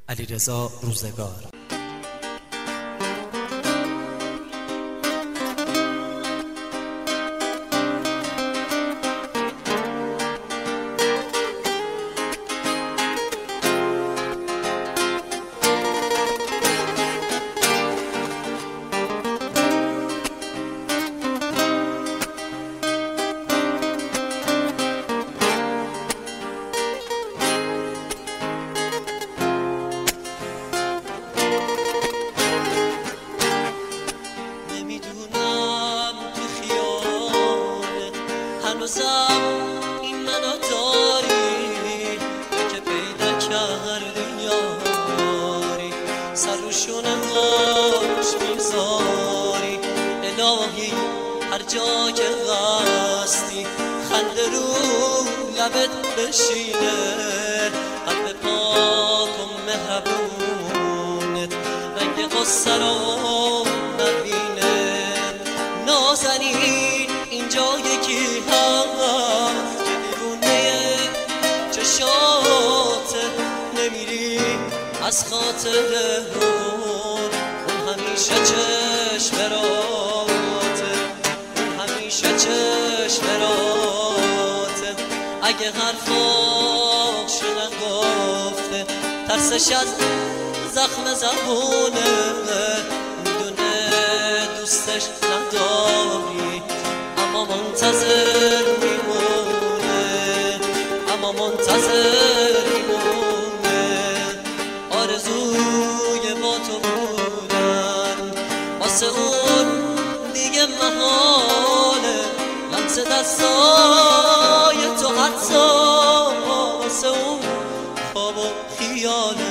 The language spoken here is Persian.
علیرضا روزگار. هنوزم این منو داری که پیدا کردی یاری، سر رو شونه‌هاش میذاری الهی هر جا که هستی، خنده رو لبت بشینه، قلب پاک و مهربونت رنگ غصه رو نبینه. نازنین اینجا یکی هست که دیوونه چشاته، نمیری از خاطر اون همیشه چشم راته، اون همیشه چشم راته. اگه حرفاشو نگفته ترسش از زخم زبونه، میدونه دوستش نداری اما منتظر میمونه، اما منتظر میمونه. آرزوی با تو بودن واسه اون دیگه محاله، لمس دستای تو حتی واسه اون خواب و خیاله.